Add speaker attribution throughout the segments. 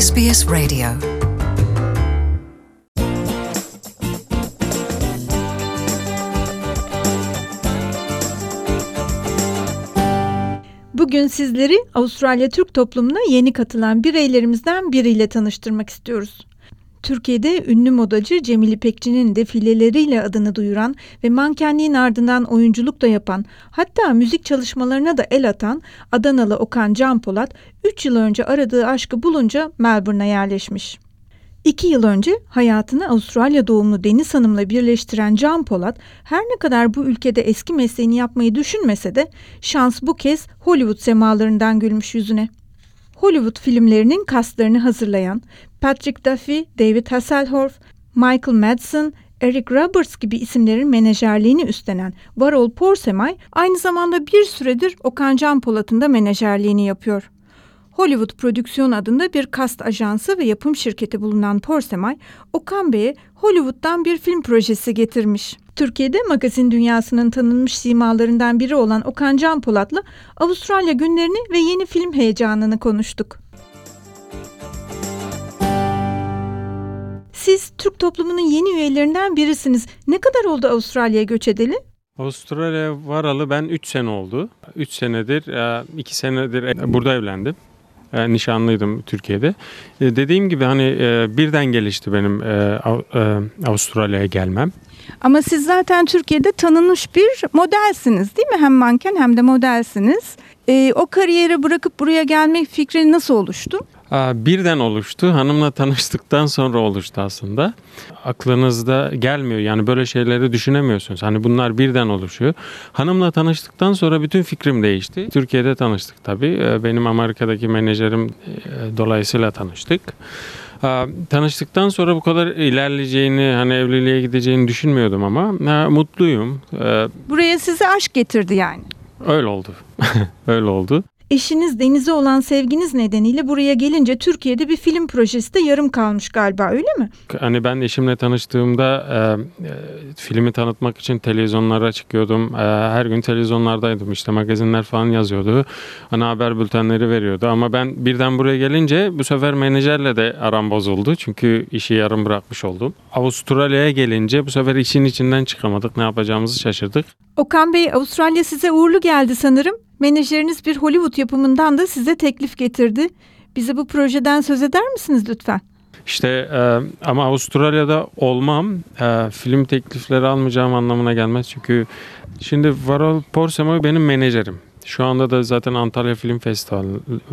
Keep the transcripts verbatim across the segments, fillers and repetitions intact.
Speaker 1: S B S Radio.
Speaker 2: Bugün sizleri Avustralya Türk toplumuna yeni katılan bireylerimizden biriyle tanıştırmak istiyoruz. Türkiye'de ünlü modacı Cemil İpekçi'nin defileleriyle adını duyuran ve mankenliğin ardından oyunculuk da yapan, hatta müzik çalışmalarına da el atan Adanalı Okan Can Polat, üç yıl önce aradığı aşkı bulunca Melbourne'a yerleşmiş. İki yıl önce hayatını Avustralya doğumlu Deniz Hanım'la birleştiren Can Polat, her ne kadar bu ülkede eski mesleğini yapmayı düşünmese de şans bu kez Hollywood semalarından gülmüş yüzüne. Hollywood filmlerinin kastlarını hazırlayan Patrick Duffy, David Hasselhoff, Michael Madsen, Eric Roberts gibi isimlerin menajerliğini üstlenen Varol Porsemay aynı zamanda bir süredir Okan Can Polat'ın da menajerliğini yapıyor. Hollywood Prodüksiyon adında bir kast ajansı ve yapım şirketi bulunan Porsemay, Okan Bey'e Hollywood'dan bir film projesi getirmiş. Türkiye'de magazin dünyasının tanınmış simalarından biri olan Okan Can Polat'la Avustralya günlerini ve yeni film heyecanını konuştuk. Siz Türk toplumunun yeni üyelerinden birisiniz. Ne kadar oldu Avustralya'ya göç edeli?
Speaker 3: Avustralya'ya varalı ben üç sene oldu. üç senedir, iki senedir burada evlendim. Nişanlıydım Türkiye'de. Dediğim gibi hani birden gelişti benim Avustralya'ya gelmem.
Speaker 2: Ama siz zaten Türkiye'de tanınmış bir modelsiniz, değil mi? Hem manken hem de modelsiniz. E, o kariyeri bırakıp buraya gelmek fikri nasıl oluştu?
Speaker 3: Birden oluştu. Hanımla tanıştıktan sonra oluştu aslında. Aklınızda gelmiyor. Yani böyle şeyleri düşünemiyorsunuz. Hani bunlar birden oluşuyor. Hanımla tanıştıktan sonra bütün fikrim değişti. Türkiye'de tanıştık tabii. Benim Amerika'daki menajerim dolayısıyla tanıştık. Tanıştıktan sonra bu kadar ilerleyeceğini, hani evliliğe gideceğini düşünmüyordum ama mutluyum.
Speaker 2: Buraya size aşk getirdi yani.
Speaker 3: Öyle oldu. Öyle oldu.
Speaker 2: Eşiniz Deniz'e olan sevginiz nedeniyle buraya gelince Türkiye'de bir film projesi de yarım kalmış galiba, öyle mi?
Speaker 3: Hani ben eşimle tanıştığımda e, e, filmi tanıtmak için televizyonlara çıkıyordum. E, her gün televizyonlardaydım. İşte magazinler falan yazıyordu. Ana haber bültenleri veriyordu. Ama ben birden buraya gelince bu sefer menajerle de aram bozuldu. Çünkü işi yarım bırakmış oldum. Avustralya'ya gelince bu sefer işin içinden çıkamadık. Ne yapacağımızı şaşırdık.
Speaker 2: Okan Bey, Avustralya size uğurlu geldi sanırım. Menajeriniz bir Hollywood yapımından da size teklif getirdi. Bize bu projeden söz eder misiniz lütfen?
Speaker 3: İşte e, ama Avustralya'da olmam e, film teklifleri almayacağım anlamına gelmez. Çünkü şimdi Varol Porsemay benim menajerim. Şu anda da zaten Antalya Film Festival,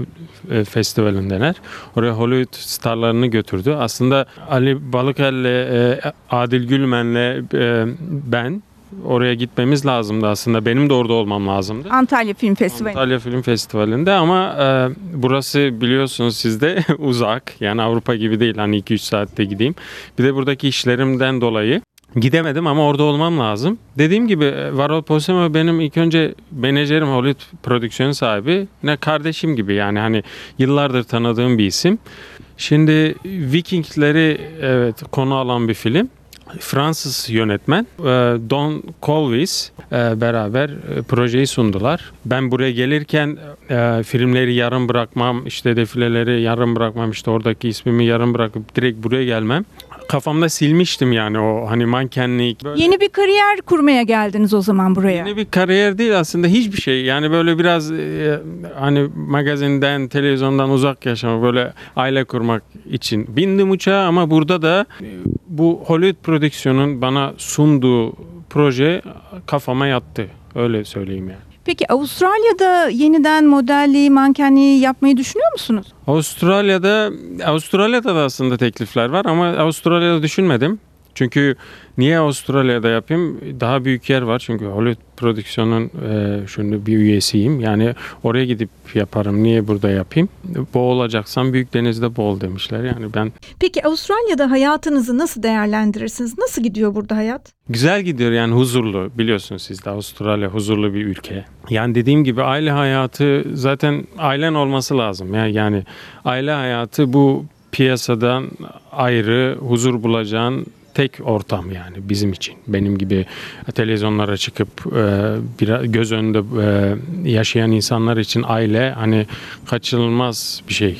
Speaker 3: e, Festivali'ndeler. Oraya Hollywood starlarını götürdü. Aslında Ali Balıkel'le, e, Adil Gülmen'le e, ben... Oraya gitmemiz lazımdı aslında. Benim de orada olmam lazımdı.
Speaker 2: Antalya Film Festivali.
Speaker 3: Antalya Film Festivali'nde ama e, burası biliyorsunuz sizde uzak. Yani Avrupa gibi değil. Hani iki üç saatte gideyim. Bir de buradaki işlerimden dolayı gidemedim ama orada olmam lazım. Dediğim gibi Varol Porsemay benim ilk önce menajerim, Hollywood prodüksiyon sahibi. Ne kardeşim gibi, yani hani yıllardır tanıdığım bir isim. Şimdi Vikingleri evet konu alan bir film. Fransız yönetmen Don Colvis beraber projeyi sundular. Ben buraya gelirken filmleri yarım bırakmam, işte defileleri yarım bırakmam, işte oradaki ismimi yarım bırakıp direkt buraya gelmem. Kafamda silmiştim yani o hani mankenlik. Böyle...
Speaker 2: Yeni bir kariyer kurmaya geldiniz o zaman buraya.
Speaker 3: Yeni bir kariyer değil aslında, hiçbir şey. Yani böyle biraz e, hani magazinden, televizyondan uzak yaşamak, böyle aile kurmak için bindim uçağa ama burada da e, bu Hollywood prodüksiyonun bana sunduğu proje kafama yattı. Öyle söyleyeyim yani.
Speaker 2: Peki Avustralya'da yeniden modelliği, mankenliği yapmayı düşünüyor musunuz?
Speaker 3: Avustralya'da Avustralya'da da aslında teklifler var ama Avustralya'da düşünmedim. Çünkü niye Avustralya'da yapayım? Daha büyük yer var. Çünkü Hollywood prodüksiyonun e, şimdi bir üyesiyim. Yani oraya gidip yaparım. Niye burada yapayım? Boğulacaksam büyük denizde boğul demişler. Yani ben.
Speaker 2: Peki Avustralya'da hayatınızı nasıl değerlendirirsiniz? Nasıl gidiyor burada hayat?
Speaker 3: Güzel gidiyor yani, huzurlu. Biliyorsunuz siz de Avustralya huzurlu bir ülke. Yani dediğim gibi aile hayatı, zaten ailen olması lazım. Yani, yani aile hayatı bu piyasadan ayrı huzur bulacağın tek ortam yani bizim için. Benim gibi televizyonlara çıkıp e, biraz göz önünde e, yaşayan insanlar için aile hani kaçınılmaz bir şey.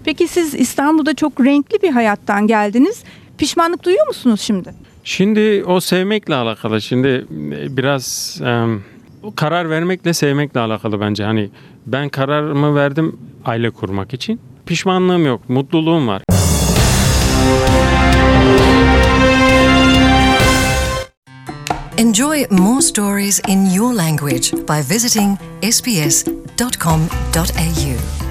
Speaker 2: Peki siz İstanbul'da çok renkli bir hayattan geldiniz. Pişmanlık duyuyor musunuz şimdi?
Speaker 3: Şimdi o sevmekle alakalı. Şimdi biraz e, karar vermekle sevmekle alakalı bence. Hani ben kararımı verdim aile kurmak için. Pişmanlığım yok, mutluluğum var.
Speaker 1: Enjoy more stories in your language by visiting s b s dot com dot a u.